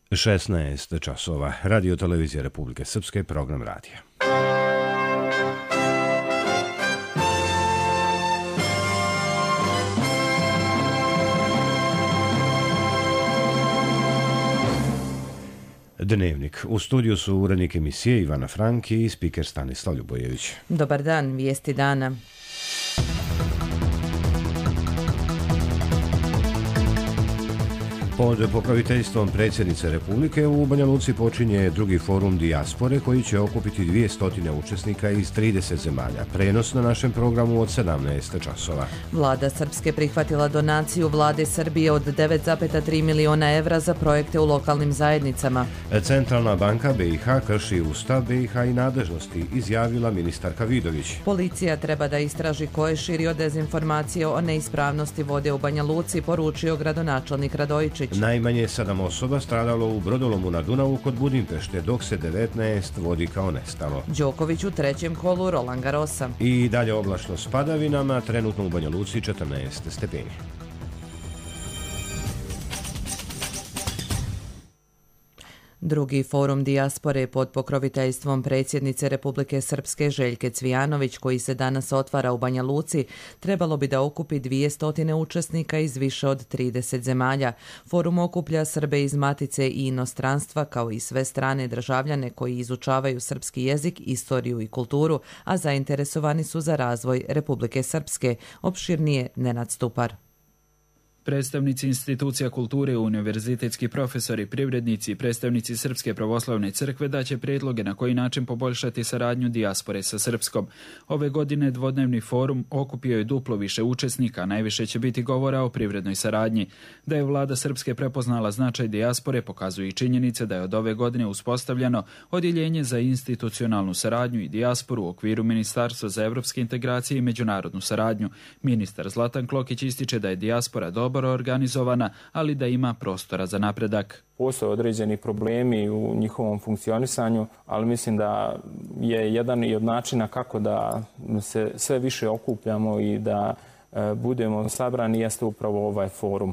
16 časova. Radio televizija Republike Srpske, program radija. Dnevnik. U studiju su urednik emisije Ivana Franki i spiker Stanislav Ljubojević. Dobar dan, vijesti dana. Pod pokroviteljstvom predsjednice Republike u Banja Luci počinje drugi forum dijaspore koji će okupiti 200 učesnika iz 30 zemalja. Prenos na našem programu od 17 časova. Vlada Srpske prihvatila donaciju Vlade Srbije od 9,3 miliona evra za projekte u lokalnim zajednicama. Centralna banka BiH krši Ustav BiH i nadležnosti, izjavila ministarka Vidović. Policija treba da istraži ko je širio dezinformacije o neispravnosti vode u Banja Luci, poručio gradonačelnik Radojičić. Najmanje 7 osoba stradalo u brodolomu na Dunavu kod Budimpešte, dok se 19 vodi kao nestalo. Đoković u trećem kolu Roland Garrosa. I dalje oblačno s padavinama, trenutno u Banja Luci 14 stepeni. Drugi forum dijaspore pod pokroviteljstvom predsjednice Republike Srpske Željke Cvijanović, koji se danas otvara u Banja Luci, trebalo bi da okupi 200 učesnika iz više od 30 zemalja. Forum okuplja Srbe iz matice i inostranstva, kao i sve strane državljane koji izučavaju srpski jezik, istoriju i kulturu, a zainteresovani su za razvoj Republike Srpske. Opširnije Nenad Stupar. Predstavnici institucija kulture, univerzitetski profesori, privrednici i predstavnici Srpske pravoslavne crkve daće predloge na koji način poboljšati saradnju dijaspore sa Srpskom. Ove godine dvodnevni forum okupio je duplo više učesnika, najviše će biti govora o privrednoj saradnji. Da je vlada Srpske prepoznala značaj dijaspore pokazuju i činjenice da je od ove godine uspostavljeno odjeljenje za institucionalnu saradnju i dijasporu u okviru Ministarstva za evropske integracije i međunarodnu saradnju. Ministar Zlatan Klokić ističe da je dijaspora dobro organizovana, ali da ima prostora za napredak. Postoje određeni problemi u njihovom funkcionisanju, ali mislim da je jedan i od načina kako da se sve više okupljamo i da budemo sabrani jeste upravo ovaj forum.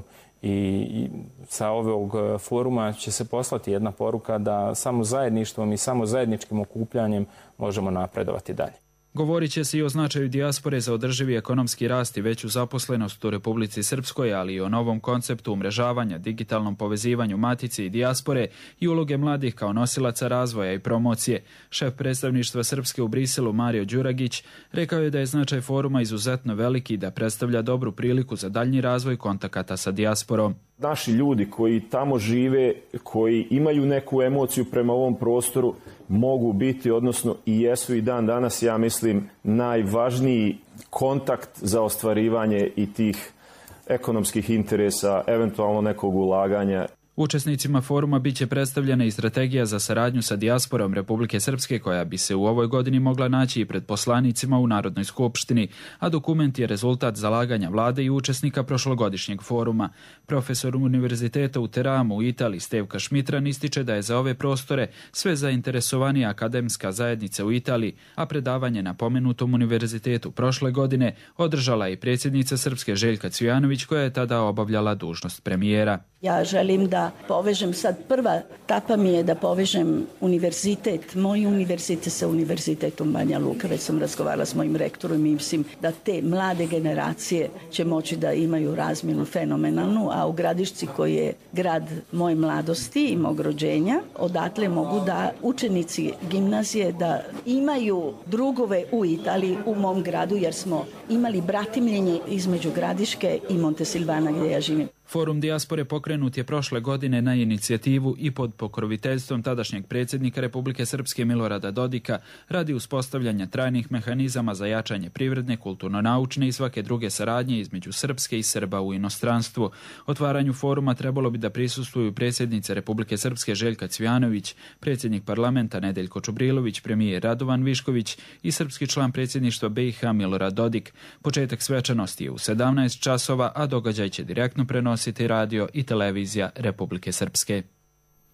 I sa ovog foruma će se poslati jedna poruka da samo zajedništvom i samo zajedničkim okupljanjem možemo napredovati dalje. Govorit će se i o značaju dijaspore za održivi ekonomski rast i veću zaposlenost u Republici Srpskoj, ali i o novom konceptu umrežavanja, digitalnom povezivanju matice i dijaspore i uloge mladih kao nosilaca razvoja i promocije. Šef predstavništva Srpske u Briselu Mario Đuragić rekao je da je značaj foruma izuzetno veliki i da predstavlja dobru priliku za daljnji razvoj kontakata sa dijasporom. Naši ljudi koji tamo žive, koji imaju neku emociju prema ovom prostoru, mogu biti, odnosno i jesu i dan danas, ja mislim, najvažniji kontakt za ostvarivanje i tih ekonomskih interesa, eventualno nekog ulaganja. Učesnicima foruma biće predstavljena i strategija za saradnju sa dijasporom Republike Srpske, koja bi se u ovoj godini mogla naći i pred poslanicima u Narodnoj skupštini, a dokument je rezultat zalaganja vlade i učesnika prošlogodišnjeg foruma. Profesor univerziteta u Teramu u Italiji Stevka Šmitran ističe da je za ove prostore sve zainteresovanija akademska zajednica u Italiji, a predavanje na pomenutom univerzitetu prošle godine održala i predsjednica Srpske Željka Cvijanović, koja je tada obavljala dužnost premijera. Ja želim da povežem, sad prva etapa mi je da povežem univerzitet, moj univerzitet sa univerzitetom Banja Luka. Već sam razgovarala s mojim rektorom i mislim da te mlade generacije će moći da imaju razmjenu fenomenalnu, a u Gradišci, koji je grad moje mladosti i mog rođenja, odatle mogu da učenici gimnazije da imaju drugove u Italiji, u mom gradu, jer smo imali bratimljenje između Gradiške i Montesilvana gdje ja živim. Forum dijaspore pokrenut je prošle godine na inicijativu i pod pokroviteljstvom tadašnjeg predsjednika Republike Srpske Milorada Dodika radi uspostavljanja trajnih mehanizama za jačanje privredne, kulturno-naučne i svake druge saradnje između Srpske i Srba u inostranstvu. Otvaranju foruma trebalo bi da prisustvuju predsjednica Republike Srpske Željka Cvijanović, predsjednik parlamenta Nedeljko Čubrilović, premijer Radovan Višković i srpski član predsjedništva BiH Milorad Dodik. Početak svečanosti je u 17 časova, a događaj će direktno prenositi radio i televizija Republike Srpske.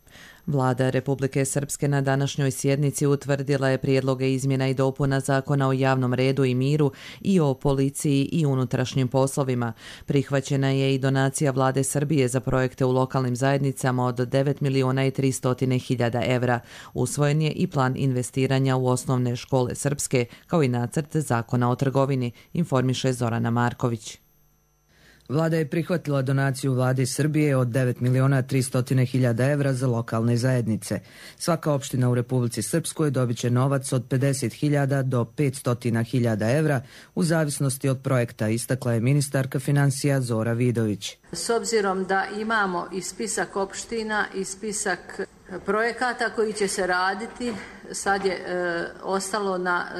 Vlada Republike Srpske na današnjoj sjednici utvrdila je prijedloge izmjena i dopuna Zakona o javnom redu i miru i o policiji i unutrašnjim poslovima. Prihvaćena je i donacija Vlade Srbije za projekte u lokalnim zajednicama od 9.300.000 evra. Usvojen je i plan investiranja u osnovne škole srpske, kao i nacrt Zakona o trgovini, informiše Zorana Marković. Vlada je prihvatila donaciju Vlade Srbije od 9.300.000 evra za lokalne zajednice. Svaka opština u Republici Srpskoj dobit će novac od 50.000 do 500.000 evra u zavisnosti od projekta, istakla je ministarka financija Zora Vidović. S obzirom da imamo i spisak opština i spisak projekata koji će se raditi, sad je ostalo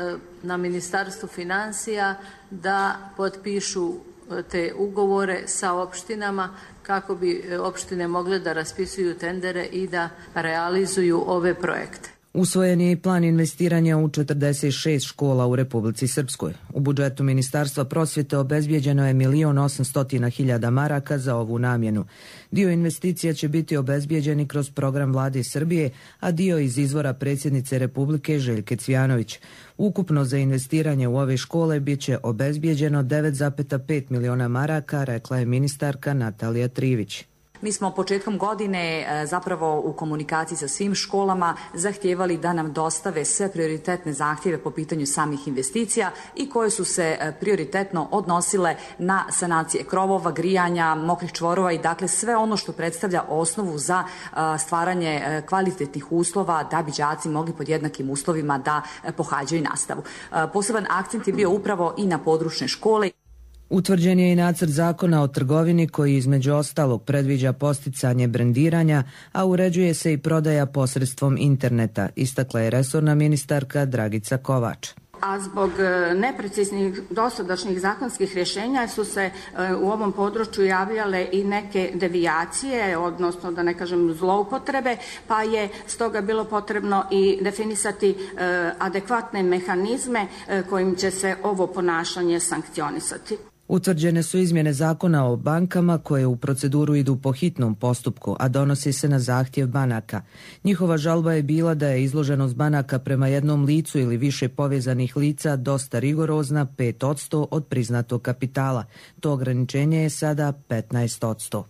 na Ministarstvu financija da potpišu te ugovore sa opštinama kako bi opštine mogle da raspisuju tendere i da realizuju ove projekte. Usvojen je i plan investiranja u 46 škola u Republici Srpskoj. U budžetu Ministarstva prosvjete obezbijeđeno je 1.800.000 maraka za ovu namjenu. Dio investicija će biti obezbijeđeni kroz program Vlade Srbije, a dio iz izvora predsjednice Republike Željke Cvijanović. Ukupno za investiranje u ove škole bit će obezbijeđeno 9,5 miliona maraka, rekla je ministarka Natalija Trivić. Mi smo početkom godine zapravo u komunikaciji sa svim školama zahtijevali da nam dostave sve prioritetne zahtjeve po pitanju samih investicija i koje su se prioritetno odnosile na sanacije krovova, grijanja, mokrih čvorova i dakle sve ono što predstavlja osnovu za stvaranje kvalitetnih uslova da bi đaci mogli pod jednakim uslovima da pohađaju nastavu. Poseban akcent je bio upravo i na područne škole. Utvrđen je i nacrt Zakona o trgovini koji između ostalog predviđa posticanje brendiranja, a uređuje se i prodaja posredstvom interneta, istakla je resorna ministarka Dragica Kovač. A zbog nepreciznih dosadašnjih zakonskih rješenja su se u ovom području javljale i neke devijacije, odnosno da ne kažem zloupotrebe, pa je stoga bilo potrebno i definisati adekvatne mehanizme kojim će se ovo ponašanje sankcionisati. Utvrđene su izmjene Zakona o bankama koje u proceduru idu po hitnom postupku, a donosi se na zahtjev banaka. Njihova žalba je bila da je izloženost banaka prema jednom licu ili više povezanih lica dosta rigorozna, 5% od priznatog kapitala. To ograničenje je sada 15%.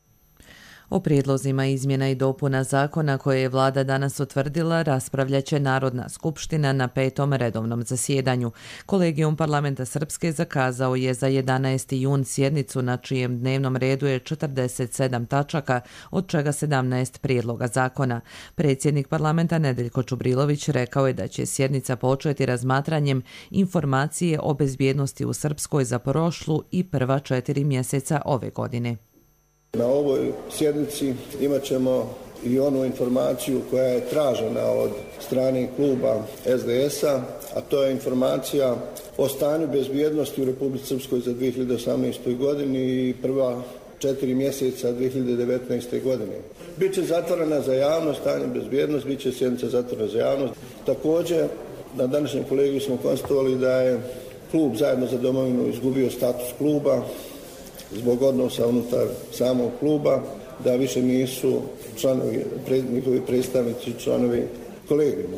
O prijedlozima izmjena i dopuna zakona koje je vlada danas utvrdila raspravljaće Narodna skupština na 5. redovnom zasjedanju. Kolegijum parlamenta Srpske zakazao je za 11. jun sjednicu na čijem dnevnom redu je 47 tačaka, od čega 17 prijedloga zakona. Predsjednik parlamenta Nedeljko Čubrilović rekao je da će sjednica početi razmatranjem informacije o bezbjednosti u Srpskoj za prošlu i prva 4 mjeseca ove godine. Na ovoj sjednici imat ćemo i onu informaciju koja je tražena od strane kluba SDS-a, a to je informacija o stanju bezbjednosti u Republici Srpskoj za 2018. godini i prva 4 mjeseca 2019. godine. Biće zatvorena za javnost, stanje bezbjednosti, biće sjednica zatvorena za javnost. Također, na današnjem kolegiju smo konstatovali da je klub Zajedno za domovinu izgubio status kluba zbog odnosa unutar samog kluba, da više nisu članovi, njihovi predstavnici, članovi kolegijuma.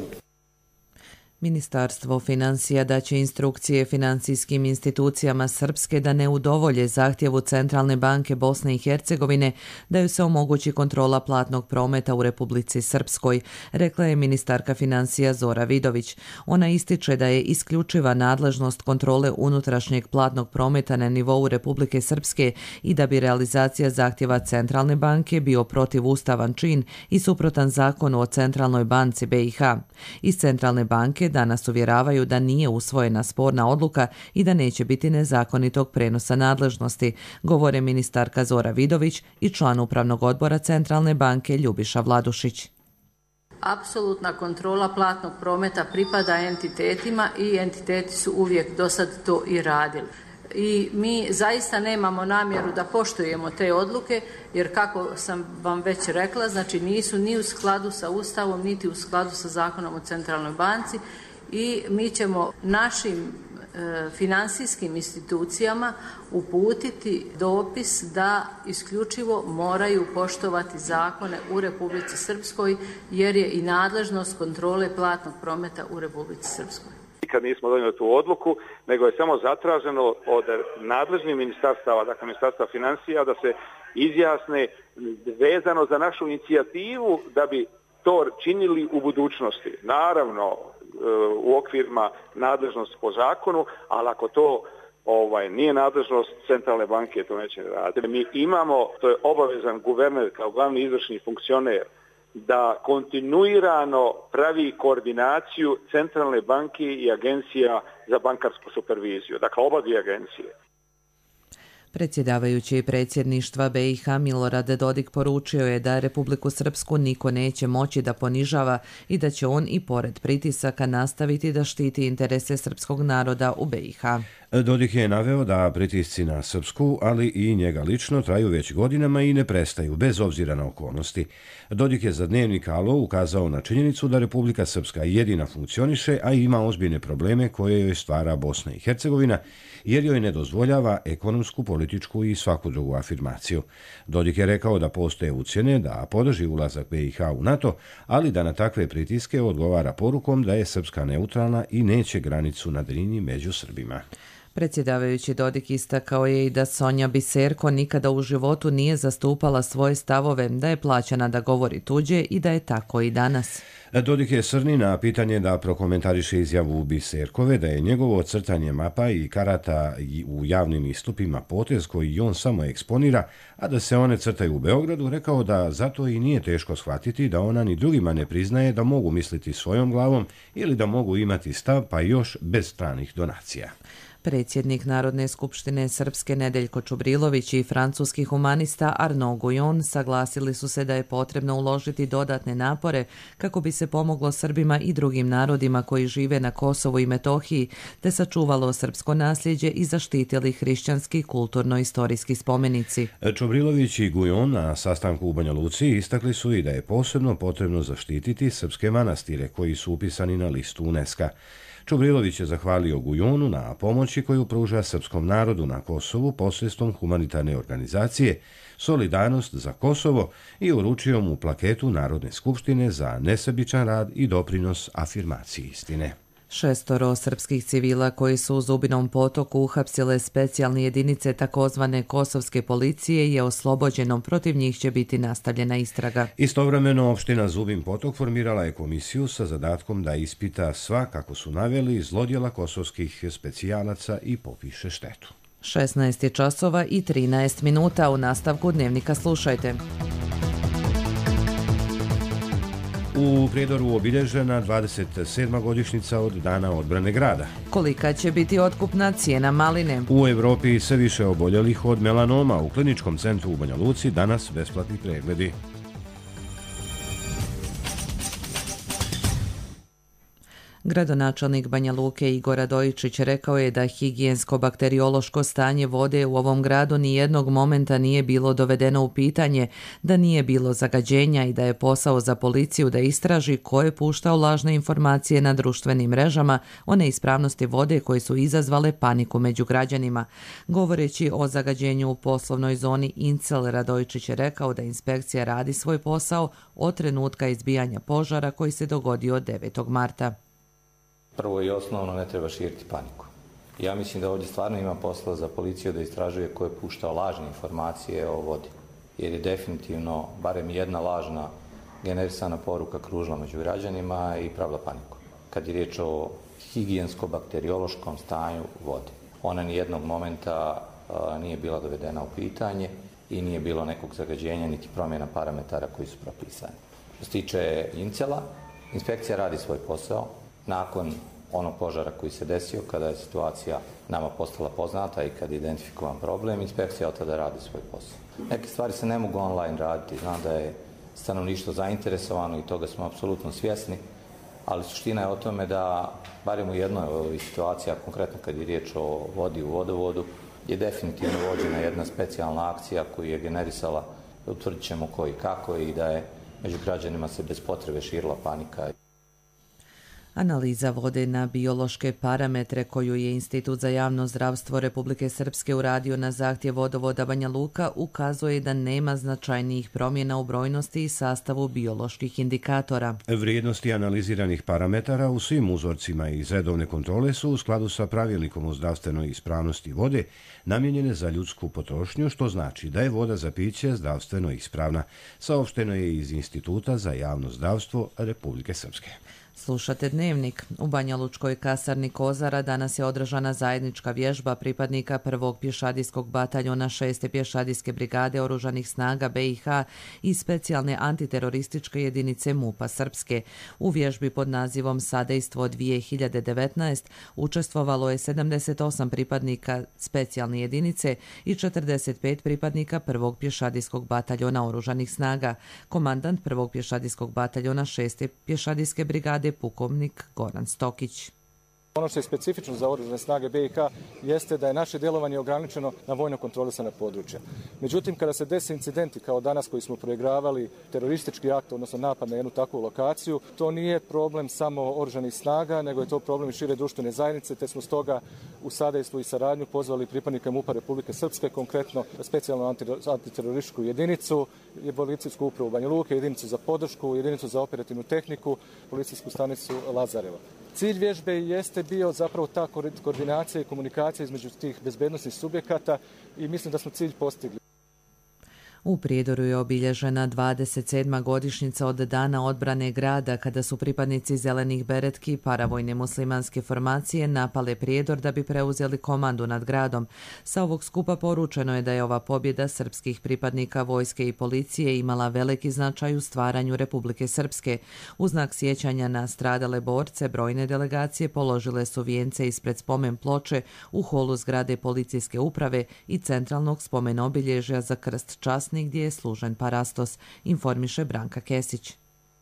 Ministarstvo financija daće instrukcije financijskim institucijama Srpske da ne udovolje zahtjevu Centralne banke Bosne i Hercegovine da ju se omogući kontrola platnog prometa u Republici Srpskoj, rekla je ministarka financija Zora Vidović. Ona ističe da je isključiva nadležnost kontrole unutrašnjeg platnog prometa na nivou Republike Srpske i da bi realizacija zahtjeva Centralne banke bio protivustavan čin i suprotan zakonu o Centralnoj banci BiH. Iz Centralne banke danas uvjeravaju da nije usvojena sporna odluka i da neće biti nezakonitog prenosa nadležnosti, govore ministarka Zora Vidović i član upravnog odbora Centralne banke Ljubiša Vladušić. Apsolutna kontrola platnog prometa pripada entitetima i entiteti su uvijek do sad to i radili. I mi zaista nemamo namjeru da poštujemo te odluke, jer kako sam vam već rekla, znači nisu ni u skladu sa Ustavom, niti u skladu sa Zakonom o Centralnoj banci i mi ćemo našim financijskim institucijama uputiti dopis da isključivo moraju poštovati zakone u Republici Srpskoj, jer je i nadležnost kontrole platnog prometa u Republici Srpskoj. Nikad nismo donijeli tu odluku, nego je samo zatraženo od nadležnih ministarstava, dakle Ministarstva financija, da se izjasne vezano za našu inicijativu da bi to činili u budućnosti. Naravno, u okvirima nadležnosti po zakonu, ali ako to nije nadležnost centralne banke, to neće raditi. Mi imamo, to je obavezan guverner kao glavni izvršni funkcioner, da kontinuirano pravi koordinaciju centralne banke i agencija za bankarsku superviziju. Dakle, oba dvije agencije. Predsjedavajući predsjedništva BiH Milorad Dodik poručio je da Republiku Srpsku niko neće moći da ponižava i da će on i pored pritisaka nastaviti da štiti interese srpskog naroda u BiH. Dodik je naveo da pritisci na Srpsku, ali i njega lično, traju već godinama i ne prestaju, bez obzira na okolnosti. Dodik je za dnevnik Alo ukazao na činjenicu da Republika Srpska jedina funkcioniše, a ima ozbiljne probleme koje joj stvara Bosna i Hercegovina, jer joj ne dozvoljava ekonomsku, političku i svaku drugu afirmaciju. Dodik je rekao da postoje ucjene da podrži ulazak BiH u NATO, ali da na takve pritiske odgovara porukom da je Srpska neutralna i neće granicu na Drini među Srbima. Predsjedavajući Dodik istakao je i da Sonja Biserko nikada u životu nije zastupala svoje stavove, da je plaćena da govori tuđe i da je tako i danas. Dodik je srni na pitanje da prokomentariše izjavu Biserkove da je njegovo crtanje mapa i karata u javnim istupima potez koji on samo eksponira, a da se one crtaju u Beogradu, rekao da zato i nije teško shvatiti da ona ni drugima ne priznaje da mogu misliti svojom glavom ili da mogu imati stav pa još bez stranih donacija. Predsjednik Narodne skupštine Srpske Nedeljko Čubrilović i francuski humanista Arnaud Guillon saglasili su se da je potrebno uložiti dodatne napore kako bi se pomoglo Srbima i drugim narodima koji žive na Kosovu i Metohiji, te sačuvalo srpsko nasljeđe i zaštitili hrišćanski kulturno-istorijski spomenici. Čubrilović i Guillon na sastanku u Banja Luci istakli su i da je posebno potrebno zaštititi srpske manastire koji su upisani na listu UNESCO-a. Čubrilović je zahvalio Gujonu na pomoći koju pruža srpskom narodu na Kosovu posredstvom humanitarne organizacije Solidarnost za Kosovo i uručio mu plaketu Narodne skupštine za nesebičan rad i doprinos afirmaciji istine. 6 srpskih civila koji su u Zubinom Potoku uhapsile specijalne jedinice takozvane kosovske policije je oslobođeno, protiv njih će biti nastavljena istraga. Istovremeno opština Zubin Potok formirala je komisiju sa zadatkom da ispita sva, kako su naveli, zlodjela kosovskih specijalaca i popiše štetu. 16 časova i 13 minuta, u nastavku dnevnika slušajte. U Prijedoru obilježena 27. godišnjica od dana odbrane grada. Kolika će biti otkupna cijena maline? U Evropi sve više oboljelih od melanoma. U kliničkom centru u Banja Luci danas besplatni pregledi. Gradonačelnik Banja Luke Igor Radojičić rekao je da higijensko-bakteriološko stanje vode u ovom gradu nijednog momenta nije bilo dovedeno u pitanje, da nije bilo zagađenja i da je posao za policiju da istraži ko je puštao lažne informacije na društvenim mrežama o neispravnosti vode koje su izazvale paniku među građanima. Govoreći o zagađenju u poslovnoj zoni Incel, Radojičić je rekao da inspekcija radi svoj posao od trenutka izbijanja požara koji se dogodio 9. marta. Prvo i osnovno, ne treba širiti paniku. Ja mislim da ovdje stvarno ima posla za policiju da istražuje ko je puštao lažne informacije o vodi. Jer je definitivno barem jedna lažna generisana poruka kružila među građanima i pravila paniku. Kad je riječ o higijensko-bakteriološkom stanju vode, ona nijednog momenta nije bila dovedena u pitanje i nije bilo nekog zagađenja niti promjena parametara koji su propisani. Što se tiče Incela, inspekcija radi svoj posao. Nakon onog požara koji se desio, kada je situacija nama postala poznata i kad je identifikovan problem, inspekcija od tada radi svoj posao. Neke stvari se ne mogu online raditi, znam da je stanovništvo zainteresovano i toga smo apsolutno svjesni, ali suština je o tome da, barem u jednoj od ovih situacija, konkretno kad je riječ o vodi u vodovodu, je definitivno vođena jedna specijalna akcija koju je generisala, utvrdit ćemo ko i kako, i da je među građanima se bez potrebe širila panika. Analiza vode na biološke parametre koju je Institut za javno zdravstvo Republike Srpske uradio na zahtjev vodovoda Banja Luka ukazuje da nema značajnijih promjena u brojnosti i sastavu bioloških indikatora. Vrijednosti analiziranih parametara u svim uzorcima iz redovne kontrole su u skladu sa pravilnikom o zdravstvenoj ispravnosti vode namijenjene za ljudsku potrošnju, što znači da je voda za piće zdravstveno ispravna, saopšteno je iz Instituta za javno zdravstvo Republike Srpske. Slušate Dnevnik. U Banja Lučkoj kasarni Kozara danas je održana zajednička vježba pripadnika 1. pješadijskog bataljona 6. pješadijske brigade Oružanih snaga BiH i specijalne antiterorističke jedinice MUP-a Srpske. U vježbi pod nazivom Sadejstvo 2019 učestvovalo je 78 pripadnika specijalne jedinice i 45 pripadnika 1. pješadijskog bataljona Oružanih snaga. Komandant 1. pješadijskog bataljona 6. pješadijske brigade pukovnik Goran Stokić. Ono što je specifično za Oružane snage BiH jeste da je naše djelovanje ograničeno na vojno kontrolisana područja. Međutim, kada se desi incidenti kao danas koji smo proigravali teroristički akt, odnosno napad na jednu takvu lokaciju, to nije problem samo Oružanih snaga, nego je to problem i šire društvene zajednice, te smo stoga u sadejstvu i saradnju pozvali pripadnika MUP-a Republike Srpske, konkretno specijalnu antiterorističku jedinicu, policijsku upravu Banja Luke, jedinicu za podršku, jedinicu za operativnu tehniku, policijsku stanicu Lazareva. Cilj vježbe jeste bio zapravo ta koordinacija i komunikacija između tih bezbednosnih subjekata i mislim da smo cilj postigli. U Prijedoru je obilježena 27. godišnjica od dana odbrane grada kada su pripadnici zelenih beretki paravojne muslimanske formacije napale Prijedor da bi preuzeli komandu nad gradom. Sa ovog skupa poručeno je da je ova pobjeda srpskih pripadnika vojske i policije imala veliki značaj u stvaranju Republike Srpske. U znak sjećanja na stradale borce, brojne delegacije položile su vijence ispred spomen ploče u holu zgrade policijske uprave i centralnog spomen obilježja za krst časni gdje je služen parastos, informiše Branka Kesić.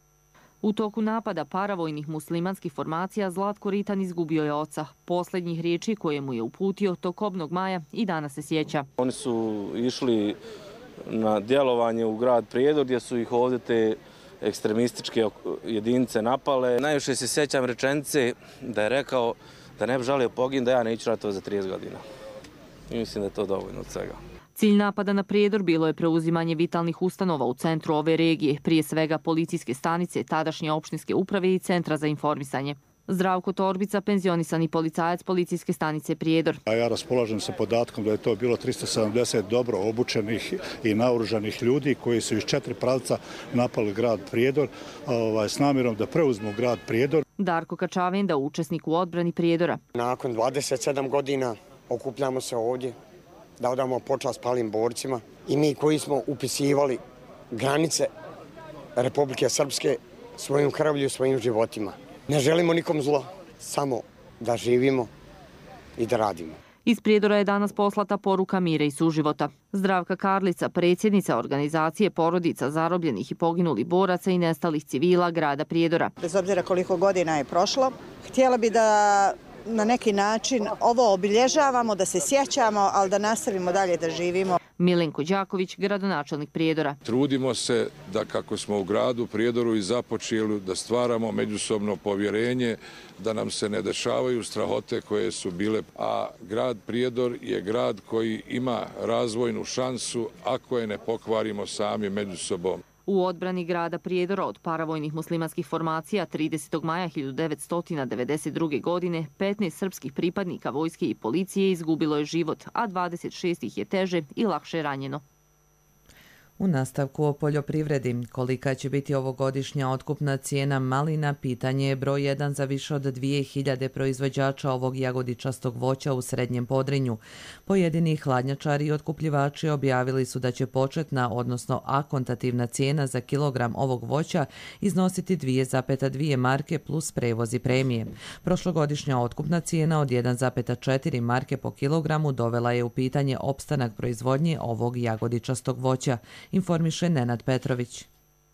U toku napada paravojnih muslimanskih formacija Zlatko Ritan izgubio je oca. Posljednjih riječi koje mu je uputio tokobnog maja i danas se sjeća. Oni su išli na djelovanje u grad Prijedor gdje su ih ovdje te ekstremističke jedinice napale. Najviše se sjećam rečenice da je rekao da ne bi žalio pogin da ja neću ratovati za 30 godina. I mislim da je to dovoljno od svega. Cilj napada na Prijedor bilo je preuzimanje vitalnih ustanova u centru ove regije, prije svega policijske stanice, tadašnje opštinske uprave i centra za informisanje. Zdravko Torbica, penzionisani policajac policijske stanice Prijedor. Ja raspolažem sa podatkom da je to bilo 370 dobro obučenih i naoružanih ljudi koji su iz 4 pravca napali grad Prijedor s namjerom da preuzmu grad Prijedor. Darko Kačavenda, učesnik u odbrani Prijedora. Nakon 27 godina okupljamo se ovdje da odamo počast palim borcima i mi koji smo upisivali granice Republike Srpske svojim krvlju, svojim životima. Ne želimo nikom zlo, samo da živimo i da radimo. Iz Prijedora je danas poslata poruka mira i suživota. Zdravka Karlica, predsjednica organizacije porodica zarobljenih i poginulih boraca i nestalih civila grada Prijedora. Bez obzira koliko godina je prošlo, htjela bi da na neki način ovo obilježavamo, da se sjećamo, ali da nastavimo dalje da živimo. Milenko Đaković, gradonačelnik Prijedora. Trudimo se da kako smo u gradu Prijedoru i započeli da stvaramo međusobno povjerenje, da nam se ne dešavaju strahote koje su bile. A grad Prijedor je grad koji ima razvojnu šansu ako je ne pokvarimo sami među sobom. U odbrani grada Prijedora od paravojnih muslimanskih formacija 30. maja 1992. godine 15 srpskih pripadnika vojske i policije izgubilo je život, a 26 ih je teže i lakše ranjeno. U nastavku o poljoprivredi, kolika će biti ovogodišnja otkupna cijena malina, pitanje je broj 1 za više od 2000 proizvođača ovog jagodičastog voća u Srednjem Podrinju. Pojedini hladnjačari i otkupljivači objavili su da će početna, odnosno akontativna cijena za kilogram ovog voća iznositi 2,2 marke plus prevoz i premije. Prošlogodišnja otkupna cijena od 1,4 marke po kilogramu dovela je u pitanje opstanak proizvodnje ovog jagodičastog voća, informiše Nenad Petrović.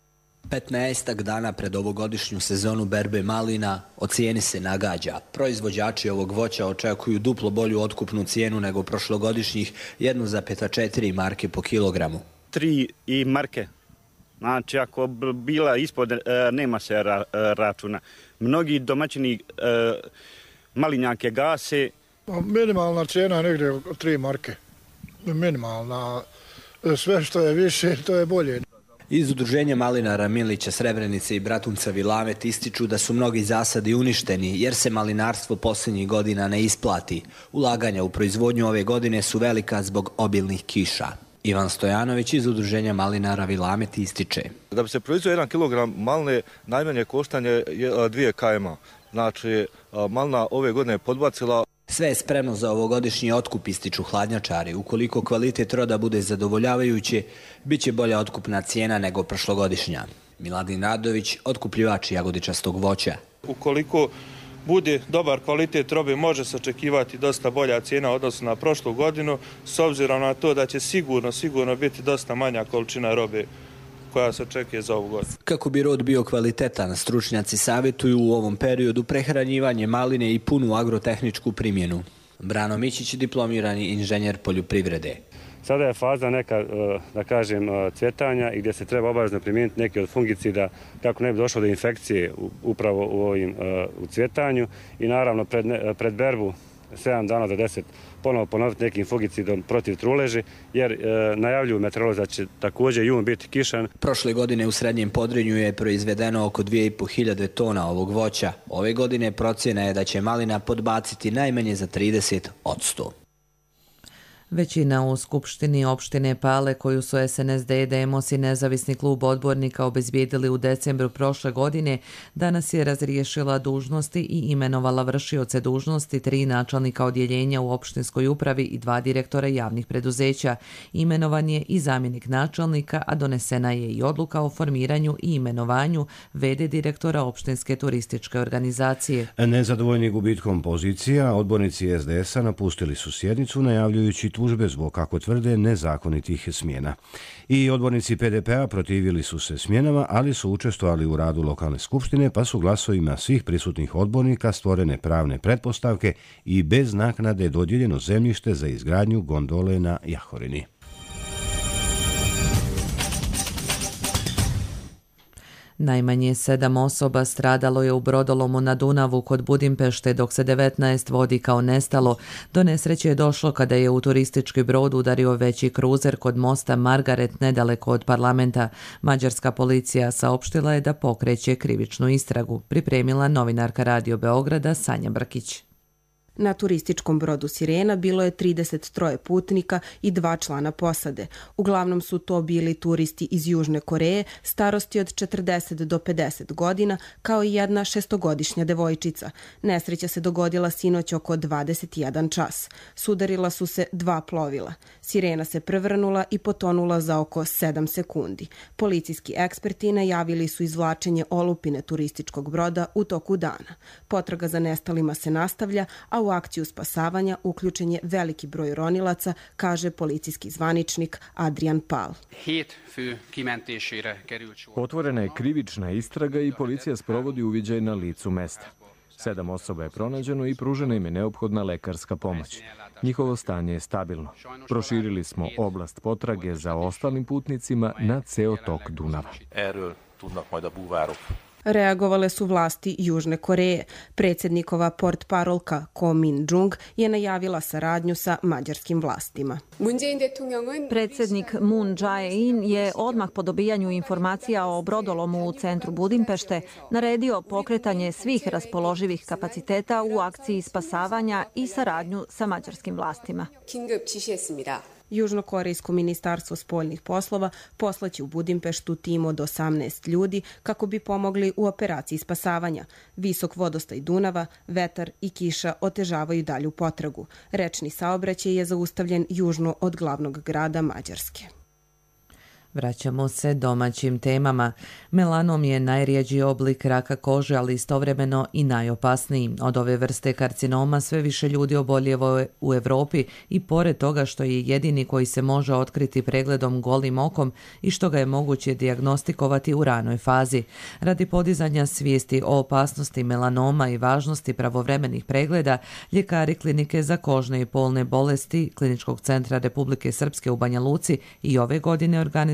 15 dana pred ovogodišnju sezonu berbe malina o cijeni se nagađa. Proizvođači ovog voća očekuju duplo bolju otkupnu cijenu nego prošlogodišnjih 1,4 marke po kilogramu. 3 i marke Znači, ako bila ispod, nema se računa. Mnogi domaćini malinjake gase. Minimalna cijena je negdje 3 marke. Minimalna. Sve što je više, to je bolje. Iz udruženja malinara Milića, Srebrenice i Bratunca Vilamet ističu da su mnogi zasadi uništeni jer se malinarstvo posljednjih godina ne isplati. Ulaganja u proizvodnju ove godine su velika zbog obilnih kiša. Ivan Stojanović iz udruženja malinara Vilamet ističe. Da bi se proizveo 1 kg maline, najmanje koštanje je 2 km. Znači, malina ove godine je podbacila. Sve je spremno za ovogodišnji otkup, ističu hladnjačari. Ukoliko kvalitet roda bude zadovoljavajući, bit će bolja otkupna cijena nego prošlogodišnja. Miladin Radović, otkupljivač jagodičastog voća. Ukoliko bude dobar kvalitet robe, može se očekivati dosta bolja cijena odnosno na prošlu godinu, s obzirom na to da će sigurno biti dosta manja količina robe koja se očekuje za ovu godinu. Kako bi rod bio kvalitetan, stručnjaci savjetuju u ovom periodu prehranjivanje maline i punu agrotehničku primjenu. Brano Mićić, diplomirani inženjer poljoprivrede. Sada je faza neka, da kažem, cvjetanja i gdje se treba obavezno primijeniti neki od fungicida kako ne bi došlo do infekcije upravo u cvjetanju i naravno pred berbu 7 dana do 10 ponovo ponoviti nekim fungicidom protiv truleži, jer najavljuju meteorolozi da će također jun biti kišan. Prošle godine u Srednjem Podrinju je proizvedeno oko 2500 tona ovog voća. Ove godine procjena je da će malina podbaciti najmanje za 30%. Većina u Skupštini opštine Pale, koju su SNSD, Demos i Nezavisni klub odbornika obezbijedili u decembru prošle godine, danas je razriješila dužnosti i imenovala vršioce dužnosti 3 načelnika odjeljenja u opštinskoj upravi i 2 direktora javnih preduzeća. Imenovan je i zamjenik načelnika, a donesena je i odluka o formiranju i imenovanju v.d. direktora opštinske turističke organizacije. Nezadovoljni gubitkom pozicija, odbornici SDS-a napustili su sjednicu najavljujući tužbe zbog, kako tvrde, nezakonitih smjena. I odbornici PDP-a protivili su se smjenama, ali su učestvovali u radu lokalne skupštine, pa su glasovima svih prisutnih odbornika stvorene pravne pretpostavke i bez naknade dodijeljeno zemljište za izgradnju gondole na Jahorini. Najmanje 7 osoba stradalo je u brodolomu na Dunavu kod Budimpešte, dok se 19 vodi kao nestalo. Do nesreće je došlo kada je u turistički brod udario veći kruzer kod mosta Margaret nedaleko od parlamenta. Mađarska policija saopštila je da pokreće krivičnu istragu. Pripremila novinarka Radio Beograda Sanja Brkić. Na turističkom brodu Sirena bilo je 33 putnika i 2 člana posade. Uglavnom su to bili turisti iz Južne Koreje, starosti od 40 do 50 godina, kao i jedna 6-godišnja devojčica. Nesreća se dogodila sinoć oko 21 čas. Sudarila su se 2 plovila. Sirena se prevrnula i potonula za oko 7 sekundi. Policijski eksperti najavili su izvlačenje olupine turističkog broda u toku dana. Potraga za nestalima se nastavlja, a u akciju spasavanja uključen je veliki broj ronilaca, kaže policijski zvaničnik Adrian Pal. Otvorena je krivična istraga i policija sprovodi uviđaj na licu mesta. 7 osoba je pronađeno i pružena im je neophodna lekarska pomoć. Njihovo stanje je stabilno. Proširili smo oblast potrage za ostalim putnicima na ceo tok Dunava. Reagovale su vlasti Južne Koreje. Predsjednikova portparolka Ko Min-jung je najavila saradnju sa mađarskim vlastima. Predsjednik Moon Jae-in je odmah po dobijanju informacija o brodolomu u centru Budimpešte naredio pokretanje svih raspoloživih kapaciteta u akciji spasavanja i saradnju sa mađarskim vlastima. Južnokorejsko ministarstvo spoljnih poslova poslaće u Budimpeštu tim od 18 ljudi kako bi pomogli u operaciji spasavanja. Visok vodostaj Dunava, vetar i kiša otežavaju dalju potragu. Rečni saobraćaj je zaustavljen južno od glavnog grada Mađarske. Vraćamo se domaćim temama. Melanom je najrijeđi oblik raka kože, ali istovremeno i najopasniji. Od ove vrste karcinoma sve više ljudi oboljeva u Europi i pored toga što je jedini koji se može otkriti pregledom golim okom i što ga je moguće dijagnostikovati u ranoj fazi. Radi podizanja svijesti o opasnosti melanoma i važnosti pravovremenih pregleda, ljekari klinike za kožne i polne bolesti Kliničkog centra Republike Srpske u Banja Luci i ove godine organizuju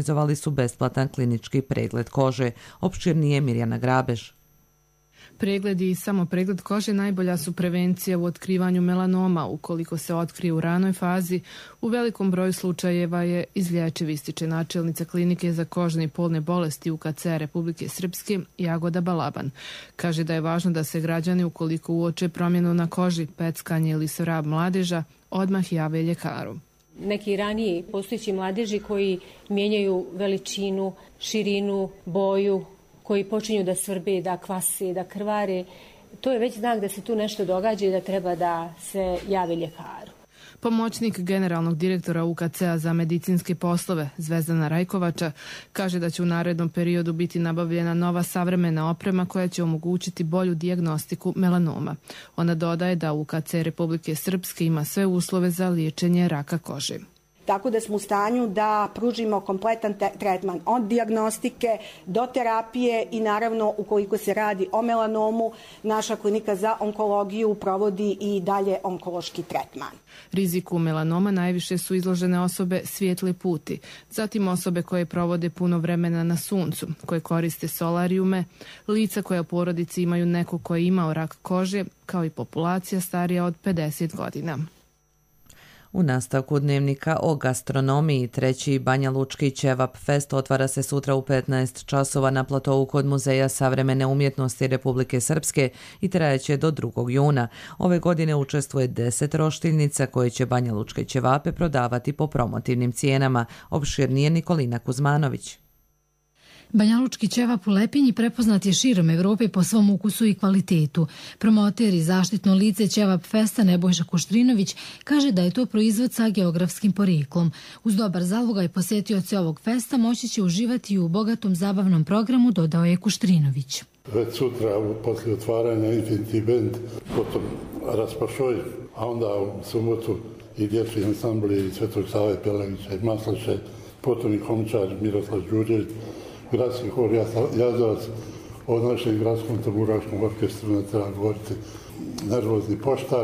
organizovali su besplatan klinički pregled kože. Opširnije Mirjana Grabež. Pregledi i samo pregled kože najbolja su prevencija u otkrivanju melanoma. Ukoliko se otkrije u ranoj fazi, u velikom broju slučajeva je izlječiv, ističe načelnica klinike za kožne i polne bolesti UKC Republike Srpske Jagoda Balaban. Kaže da je važno da se građani, ukoliko uoče promjenu na koži, peckanje ili svrab mladeža, odmah jave ljekaru. Neki raniji postojeći mladeži koji mijenjaju veličinu, širinu, boju, koji počinju da svrbe, da kvase, da krvare, to je već znak da se tu nešto događa i da treba da se javi ljekaru. Pomoćnik generalnog direktora UKC-a za medicinske poslove Zvezdana Rajkovača kaže da će u narednom periodu biti nabavljena nova savremena oprema koja će omogućiti bolju dijagnostiku melanoma. Ona dodaje da UKC Republike Srpske ima sve uslove za liječenje raka kože. Tako da smo u stanju da pružimo kompletan tretman od dijagnostike do terapije i naravno ukoliko se radi o melanomu, naša klinika za onkologiju provodi i dalje onkološki tretman. Riziku melanoma najviše su izložene osobe svijetle puti, zatim osobe koje provode puno vremena na suncu, koje koriste solarijume, lica koja u porodici imaju neko ko je imao rak kože, kao i populacija starija od 50 godina. U nastavku dnevnika o gastronomiji, treći Banja Lučki Ćevap Fest otvara se sutra u 15 časova na platovu kod Muzeja savremene umjetnosti Republike Srpske i trajeće do 2. juna. Ove godine učestvuje 10 roštiljnica koje će Banja Lučke ćevape prodavati po promotivnim cijenama. Opširnije Nikolina Kuzmanović. Banjalučki ćevap u Lepinji prepoznat je širom Evrope po svom ukusu i kvalitetu. Promoter i zaštitno lice Ćevap Festa Nebojša Kuštrinović kaže da je to proizvod sa geografskim porijeklom. Uz dobar zalogaj posjetioci ovog festa moći će uživati u bogatom zabavnom programu, dodao je Kuštrinović. Već sutra, poslije otvaranja Infinity Band, potom Raspašoj, a onda u subotu i dječji ansambli Svetog Save Pelagića i Maslaše, potom i komičar Miroslav Đurđević, gradski hor Jazavac, o našem gradskom tamburaškom orkestru ne treba govoriti. Nervozni poštar,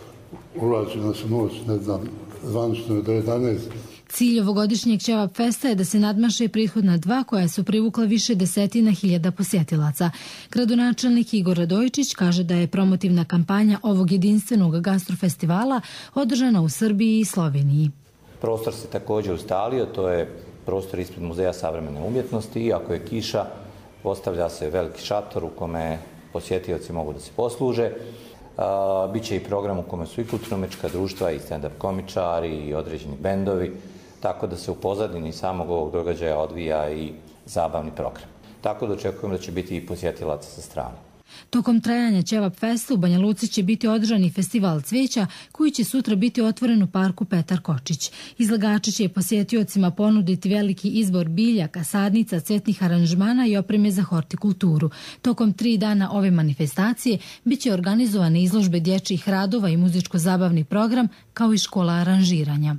ulađena su noć, ne znam, zvanično do 11. Cilj ovogodišnjeg Ćevap Festa je da se nadmaše prethodna dva koja su privukla više desetina hiljada posjetilaca. Gradonačelnik Igor Radojičić kaže da je promotivna kampanja ovog jedinstvenog gastrofestivala održana u Srbiji i Sloveniji. Prostor se također ustalio, to je prostor ispred Muzeja savremene umjetnosti i ako je kiša, postavlja se veliki šator u kome posjetioci mogu da se posluže. Biće i program u kome su i kulturno-umetnička društva i stand-up komičari i određeni bendovi, tako da se u pozadini samog ovog događaja odvija i zabavni program. Tako da očekujemo da će biti i posjetilaca sa strane. Tokom trajanja Ćevap Festa u Banja Luci će biti održan i festival cvijeća koji će sutra biti otvoren u parku Petar Kočić. Izlagači će posjetiocima ponuditi veliki izbor biljaka, sadnica, cvetnih aranžmana i opreme za hortikulturu. Tokom 3 dana ove manifestacije biće organizovane izložbe dječjih radova i muzičko-zabavni program kao i škola aranžiranja.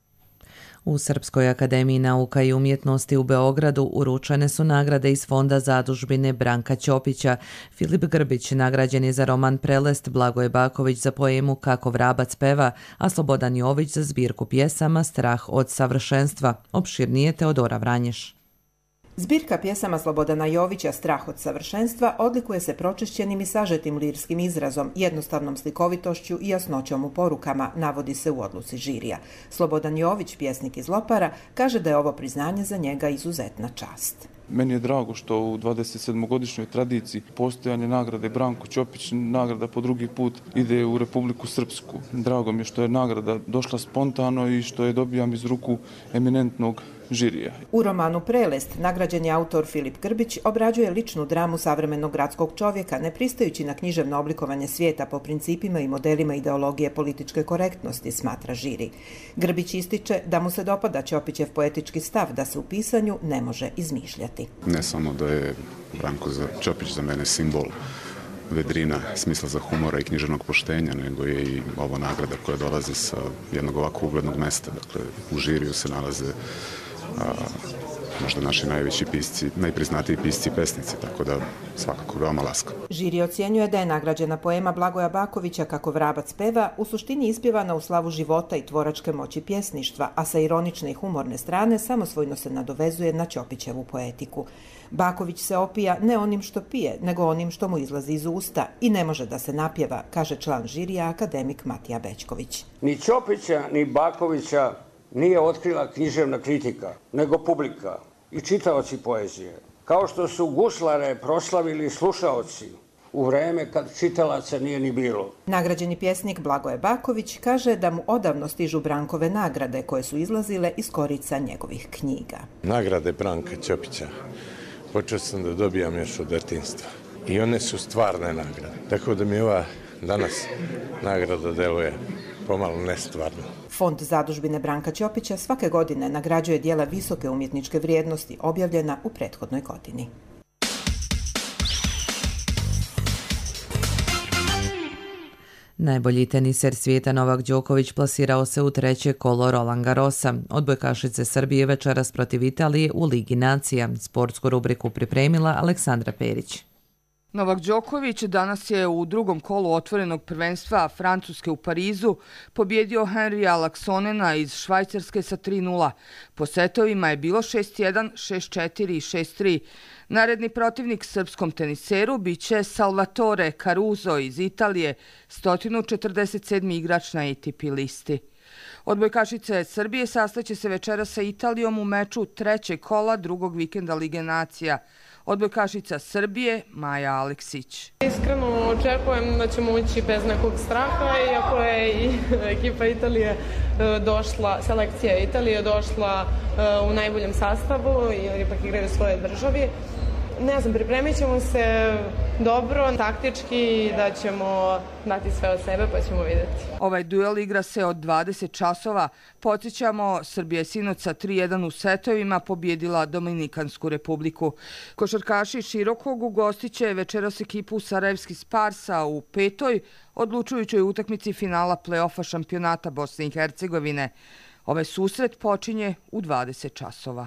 U Srpskoj akademiji nauka i umjetnosti u Beogradu uručene su nagrade iz Fonda zadužbine Branka Ćopića. Filip Grbić nagrađen je za roman Prelest, Blagoje Baković za poemu Kako vrabac peva, a Slobodan Jović za zbirku pjesama Strah od savršenstva. Opširnije Teodora Vranješ. Zbirka pjesama Slobodana Jovića Strah od savršenstva odlikuje se pročišćenim i sažetim lirskim izrazom, jednostavnom slikovitošću i jasnoćom u porukama, navodi se u odluci žirija. Slobodan Jović, pjesnik iz Lopara, kaže da je ovo priznanje za njega izuzetna čast. Meni je drago što u 27-godišnjoj tradiciji postojanje nagrade Branko Ćopić, nagrada po drugi put ide u Republiku Srpsku. Drago mi je što je nagrada došla spontano i što je dobijam iz ruku eminentnog žirija. U romanu Prelest nagrađen je autor Filip Grbić obrađuje ličnu dramu savremenog gradskog čovjeka, ne pristajući na književno oblikovanje svijeta po principima i modelima ideologije političke korektnosti, smatra žiri. Grbić ističe da mu se dopada Ćopićev poetički stav da se u pisanju ne može izmišljati. Ne samo da je Branko Ćopić za mene simbol vedrina, smisla za humora i književnog poštenja, nego je i ovo nagrada koja dolazi sa jednog ovako uglednog mesta. Dakle, u žiriju se nalaze možda naši najveći pisci, najpriznatiji pisci i pesnici, tako da svakako veoma laskav. Žiri ocjenjuje da je nagrađena poema Blagoja Bakovića Kako vrabac peva u suštini ispjevana u slavu života i tvoračke moći pjesništva, a sa ironične i humorne strane samosvojno se nadovezuje na Ćopićevu poetiku. Baković se opija ne onim što pije, nego onim što mu izlazi iz usta i ne može da se napjeva, kaže član žirija akademik Matija Bećković. Ni Ćopića, ni Bakovića nije otkrila književna kritika, nego publika i čitaoci poezije. Kao što su guslare proslavili slušaoci u vreme kad čitalaca nije ni bilo. Nagrađeni pjesnik Blagoje Baković kaže da mu odavno stižu Brankove nagrade koje su izlazile iz korica njegovih knjiga. Nagrade Branka Ćopića počeo sam da dobijam još od detinjstva i one su stvarne nagrade. Tako da mi ova danas nagrada deluje pomalo nestvarno. Fond zadužbine Branka Ćopića svake godine nagrađuje djela visoke umjetničke vrijednosti objavljena u prethodnoj godini. Najbolji teniser svijeta Novak Đoković plasirao se u treće kolo Roland Garrosa. Odbojkašice Srbije večeras protiv Italije u Ligi nacija. Sportsku rubriku pripremila Aleksandra Perić. Novak Đoković danas je u drugom kolu otvorenog prvenstva Francuske u Parizu pobjedio Henrija Laksonena iz Švajcarske sa 3:0. Po setovima je bilo 6:1, 6:4 i 6:3. Naredni protivnik srpskom teniseru biće Salvatore Caruso iz Italije, 147. igrač na ATP listi. Odbojkašice Srbije sastaće se večera sa Italijom u meču trećeg kola drugog vikenda Lige nacija. Odbojkašica Srbije Maja Aleksić. Iskreno očekujem da ćemo ući bez nekog straha, iako je i ekipa Italije došla, selekcija Italije došla u najboljem sastavu, jer ipak igraju u svojoj državi. Ne znam, pripremit ćemo se dobro, taktički, da ćemo dati sve od sebe pa ćemo vidjeti. Ovaj duel igra se od 20 časova. Podsjećamo, Srbija je sinoć sa 3:1 u setovima pobjedila Dominikansku republiku. Košarkaši Širokog ugostit će večeras ekipu Sarajevski Sparsa u 5. odlučujućoj utakmici finala play-offa šampionata Bosne i Hercegovine. Ovaj susret počinje u 20 časova.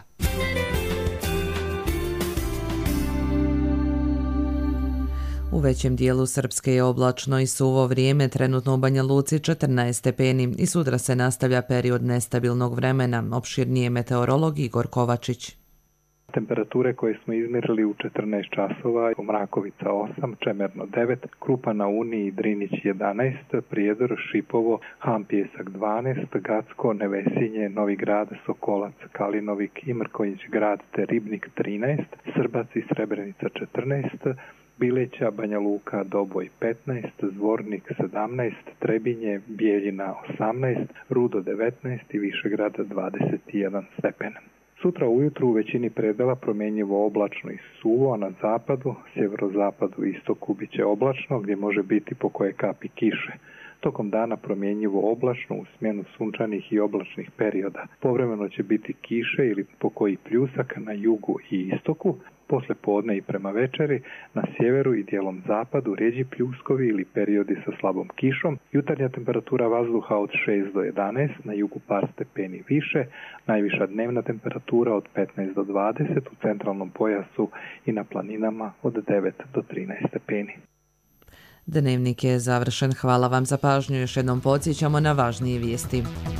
U većem dijelu Srpske je oblačno i suvo vrijeme, trenutno u Banja Luci 14 stepeni i sutra se nastavlja period nestabilnog vremena. Opširnije meteorolog Igor Kovačić. Temperature koje smo izmjerili u 14 časova, Mrakovica 8, Čemerno 9, Krupa na Uni i Drinić 11, Prijedor, Šipovo, Ham Pjesak 12, Gacko, Nevesinje, Novi Grad, Sokolac, Kalinovik, Imrković grad te Ribnik 13, Srbac i Srebrenica 14, Bileća, Banja Luka, Doboj 15, Zvornik 17, Trebinje, Bijeljina 18, Rudo 19 i Višegrad 21 stepen. Sutra ujutru u većini predela promjenjivo oblačno i suvo, a na zapadu, sjeverozapadu i istoku bit će oblačno gdje može biti po koje kapi kiše. Tokom dana promjenjivo oblačno u smjenu sunčanih i oblačnih perioda. Povremeno će biti kiše ili po koji pljusak na jugu i istoku, posle podne i prema večeri na sjeveru i dijelom zapadu rjeđi pljuskovi ili periodi sa slabom kišom. Jutarnja temperatura vazduha od 6 do 11, na jugu par stepeni više, najviša dnevna temperatura od 15 do 20, u centralnom pojasu i na planinama od 9 do 13 stepeni. Dnevnik je završen. Hvala vam za pažnju. Još jednom podsjećamo na važnije vijesti.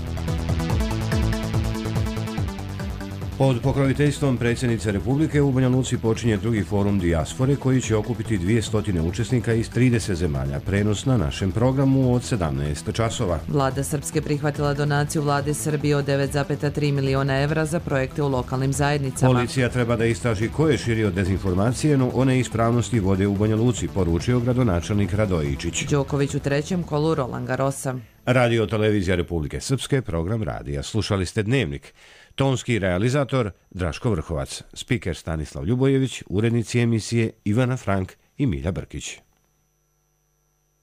Pod pokroviteljstvom predsjednice Republike u Banja Luci počinje drugi forum dijaspore koji će okupiti 200 učesnika iz 30 zemalja. Prenos na našem programu od 17 časova. Vlada Srpske prihvatila donaciju Vlade Srbije od 9,3 miliona evra za projekte u lokalnim zajednicama. Policija treba da istraži ko je širio dezinformacije o neispravnosti vode u Banja Luci, poručio gradonačelnik Radojičić. Đoković u trećem kolu Roland Garrosa. Radio Televizija Republike Srpske, program radija. Slušali ste Dnevnik. Tonski realizator Draško Vrhovac, spiker Stanislav Ljubojević, urednici emisije Ivana Frank i Milja Brkić.